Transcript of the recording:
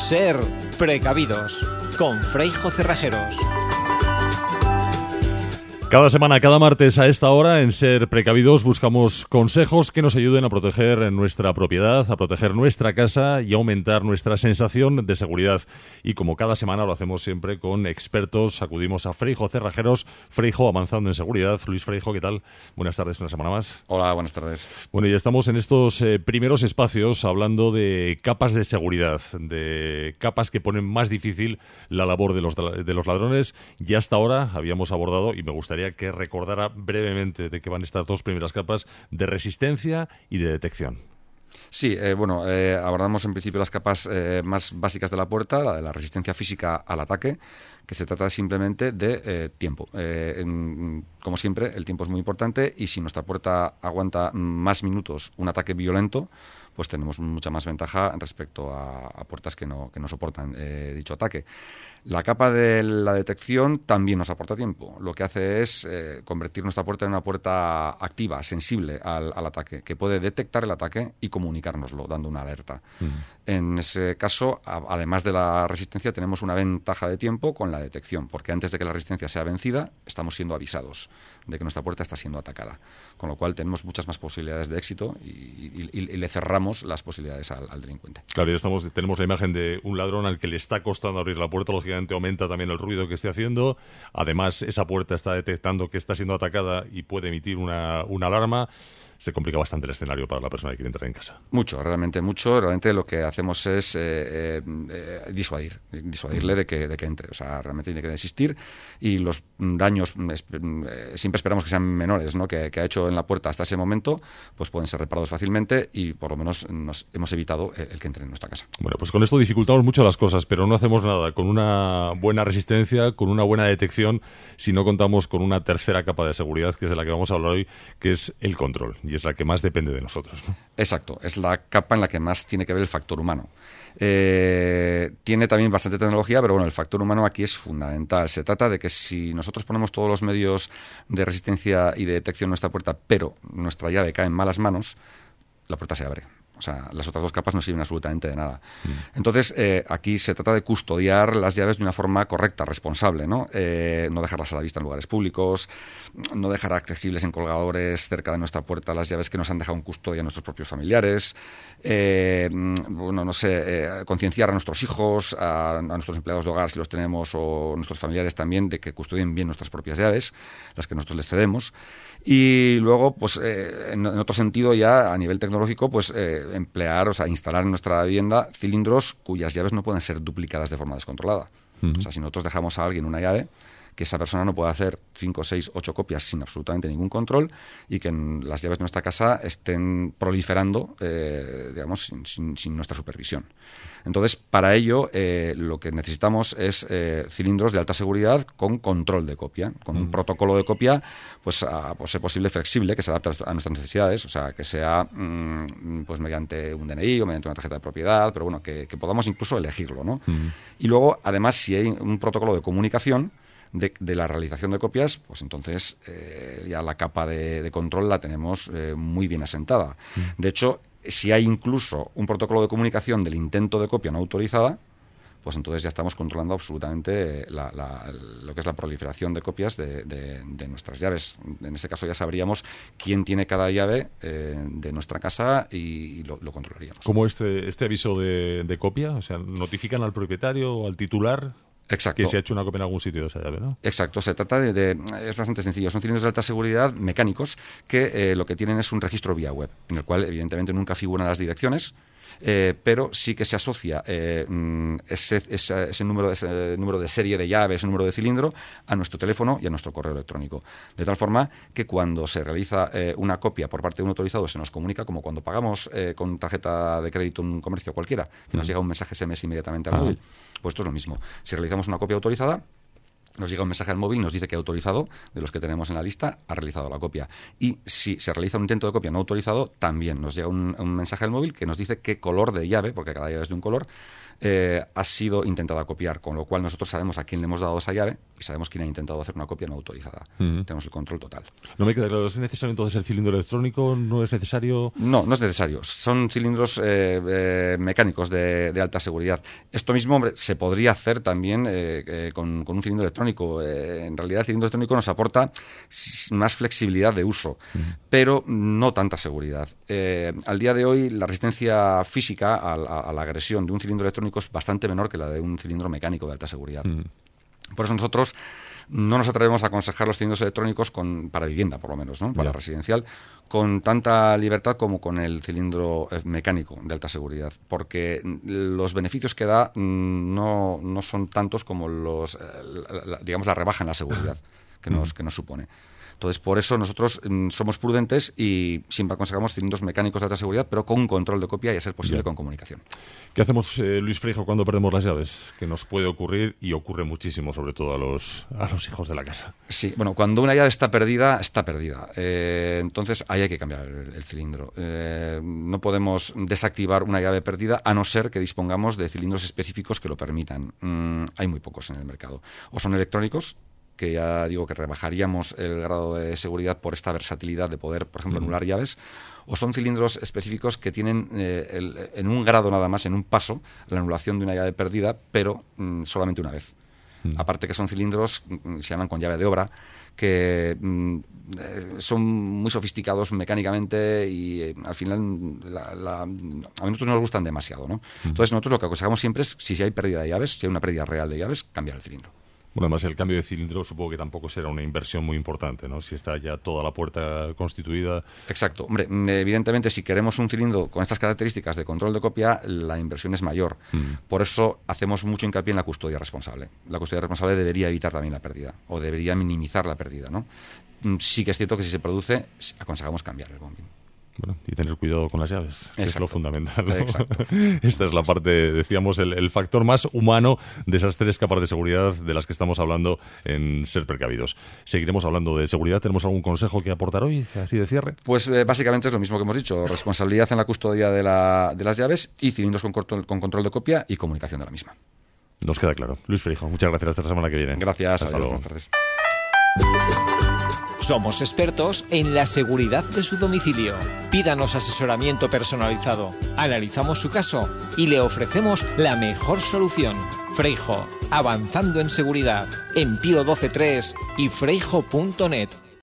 Ser precavidos con Freijo Cerrajeros. Cada semana, cada martes a esta hora, en Ser Precavidos buscamos consejos que nos ayuden a proteger nuestra propiedad, a proteger nuestra casa y a aumentar nuestra sensación de seguridad. Y como cada semana lo hacemos siempre con expertos, acudimos a Freijo Cerrajeros, Freijo avanzando en seguridad. Luis Freijo, ¿qué tal? Buenas tardes, una semana más. Hola, buenas tardes. Bueno, y estamos en estos primeros espacios hablando de capas de seguridad, de capas que ponen más difícil la labor de los ladrones. Y hasta ahora habíamos abordado, y me gustaría que recordara brevemente de qué van estas dos primeras capas de resistencia y de detección. Sí, abordamos en principio las capas más básicas de la puerta, la de la resistencia física al ataque, que se trata simplemente de tiempo. Como siempre, el tiempo es muy importante y si nuestra puerta aguanta más minutos un ataque violento, pues tenemos mucha más ventaja respecto a puertas que no soportan dicho ataque. La capa de la detección también nos aporta tiempo. Lo que hace es convertir nuestra puerta en una puerta activa, sensible al ataque, que puede detectar el ataque y comunicárnoslo, dando una alerta. En ese caso, además de la resistencia, tenemos una ventaja de tiempo con la detección, porque antes de que la resistencia sea vencida, estamos siendo avisados de que nuestra puerta está siendo atacada. Con lo cual tenemos muchas más posibilidades de éxito y le cerramos las posibilidades al delincuente. Claro, ya tenemos la imagen de un ladrón al que le está costando abrir la puerta, lógicamente aumenta también el ruido que esté haciendo. Además, esa puerta está detectando que está siendo atacada y puede emitir una alarma. Se complica bastante el escenario para la persona que quiere entrar en casa. Realmente mucho. Realmente lo que hacemos es disuadirle de que entre. O sea, realmente tiene que desistir y los daños siempre esperamos que sean menores, ¿no? Que ha hecho en la puerta hasta ese momento, pues pueden ser reparados fácilmente y por lo menos nos hemos evitado el que entre en nuestra casa. Bueno, pues con esto dificultamos mucho las cosas, pero no hacemos nada con una buena resistencia, con una buena detección, si no contamos con una tercera capa de seguridad, que es de la que vamos a hablar hoy, que es el control. Y es la que más depende de nosotros, ¿no? Exacto, es la capa en la que más tiene que ver el factor humano. Tiene también bastante tecnología, pero bueno, el factor humano aquí es fundamental. Se trata de que si nosotros ponemos todos los medios de resistencia y de detección en nuestra puerta, pero nuestra llave cae en malas manos, la puerta se abre. O sea, las otras dos capas no sirven absolutamente de nada. Entonces, aquí se trata de custodiar las llaves de una forma correcta, responsable, ¿no? No dejarlas a la vista en lugares públicos, no dejar accesibles en colgadores cerca de nuestra puerta las llaves que nos han dejado en custodia nuestros propios familiares, concienciar a nuestros hijos, a nuestros empleados de hogar si los tenemos, o nuestros familiares también, de que custodien bien nuestras propias llaves, las que nosotros les cedemos. Y luego, pues en otro sentido ya a nivel tecnológico, pues emplear, o sea, instalar en nuestra vivienda cilindros cuyas llaves no pueden ser duplicadas de forma descontrolada. O sea, si nosotros dejamos a alguien una llave, que esa persona no pueda hacer 5, 6, 8 copias sin absolutamente ningún control y que las llaves de nuestra casa estén proliferando, sin nuestra supervisión. Entonces, para ello, lo que necesitamos es cilindros de alta seguridad con control de copia, con un protocolo de copia, pues a ser posible flexible, que se adapte a nuestras necesidades, o sea, que sea pues mediante un DNI o mediante una tarjeta de propiedad, pero bueno, que podamos incluso elegirlo, ¿no? Y luego, además, si hay un protocolo de comunicación de la realización de copias, pues entonces ya la capa de control la tenemos muy bien asentada. De hecho, si hay incluso un protocolo de comunicación del intento de copia no autorizada, pues entonces ya estamos controlando absolutamente lo que es la proliferación de copias de nuestras llaves. En ese caso ya sabríamos quién tiene cada llave de nuestra casa y lo controlaríamos. ¿Cómo este aviso de copia? O sea, ¿notifican al propietario o al titular? Exacto. Que se ha hecho una copia en algún sitio de esa llave, ¿no? Exacto, se trata es bastante sencillo. Son cilindros de alta seguridad mecánicos que lo que tienen es un registro vía web, en el cual evidentemente nunca figuran las direcciones, pero sí que se asocia ese número de serie de llaves, ese número de cilindro, a nuestro teléfono y a nuestro correo electrónico. De tal forma que cuando se realiza una copia por parte de un autorizado, se nos comunica como cuando pagamos con tarjeta de crédito en un comercio cualquiera, que nos llega un mensaje SMS inmediatamente al móvil. Pues esto es lo mismo. Si realizamos una copia autorizada, nos llega un mensaje al móvil, nos dice que autorizado, de los que tenemos en la lista, ha realizado la copia. Y si se realiza un intento de copia no autorizado, también nos llega un mensaje al móvil que nos dice qué color de llave, porque cada llave es de un color, ha sido intentada copiar, con lo cual nosotros sabemos a quién le hemos dado esa llave y sabemos quién ha intentado hacer una copia no autorizada. Tenemos el control total. No me queda claro, ¿es necesario entonces el cilindro electrónico? ¿No es necesario? No, no es necesario. Son cilindros mecánicos de alta seguridad. Esto mismo, hombre, se podría hacer también con un cilindro electrónico. En realidad el cilindro electrónico nos aporta más flexibilidad de uso, pero no tanta seguridad. Al día de hoy la resistencia física a la agresión de un cilindro electrónico es bastante menor que la de un cilindro mecánico de alta seguridad. Por eso nosotros no nos atrevemos a aconsejar los cilindros electrónicos para vivienda, por lo menos, ¿no? Para residencial, con tanta libertad como con el cilindro mecánico de alta seguridad, porque los beneficios que da no son tantos como digamos la rebaja en la seguridad que nos supone. Entonces, por eso nosotros somos prudentes y siempre aconsejamos cilindros mecánicos de alta seguridad, pero con control de copia y, a ser posible, con comunicación. ¿Qué hacemos, Luis Freijo, cuando perdemos las llaves? Que nos puede ocurrir, y ocurre muchísimo, sobre todo a los hijos de la casa. Sí, bueno, cuando una llave está perdida, está perdida. Entonces, ahí hay que cambiar el cilindro. No podemos desactivar una llave perdida, a no ser que dispongamos de cilindros específicos que lo permitan. Hay muy pocos en el mercado. O son electrónicos, que ya digo que rebajaríamos el grado de seguridad por esta versatilidad de poder, por ejemplo, anular llaves, o son cilindros específicos que tienen en un grado nada más, en un paso, la anulación de una llave perdida, pero solamente una vez. Aparte que son cilindros, se llaman con llave de obra, que son muy sofisticados mecánicamente y al final a nosotros nos gustan demasiado, ¿no? Entonces nosotros lo que aconsejamos siempre es, si hay pérdida de llaves, si hay una pérdida real de llaves, cambiar el cilindro. Bueno, además el cambio de cilindro supongo que tampoco será una inversión muy importante, ¿no? Si está ya toda la puerta constituida. Exacto. Hombre, evidentemente si queremos un cilindro con estas características de control de copia, la inversión es mayor. Por eso hacemos mucho hincapié en la custodia responsable. La custodia responsable debería evitar también la pérdida, o debería minimizar la pérdida, ¿no? Sí que es cierto que si se produce, aconsejamos cambiar el bombín. Bueno, y tener cuidado con las llaves, que es lo fundamental, ¿no? Exacto. Esta es la parte, decíamos, el factor más humano de esas 3 capas de seguridad de las que estamos hablando en Ser Precavidos. Seguiremos hablando de seguridad. ¿Tenemos algún consejo que aportar hoy, así de cierre? Pues básicamente es lo mismo que hemos dicho. Responsabilidad en la custodia de las llaves y cilindros con control de copia y comunicación de la misma. Nos queda claro. Luis Freijo, muchas gracias. Hasta la semana que viene. Gracias. Hasta luego. Buenas tardes. Somos expertos en la seguridad de su domicilio. Pídanos asesoramiento personalizado, analizamos su caso y le ofrecemos la mejor solución. Freijo, avanzando en seguridad, en Pío 12.3 y freijo.net.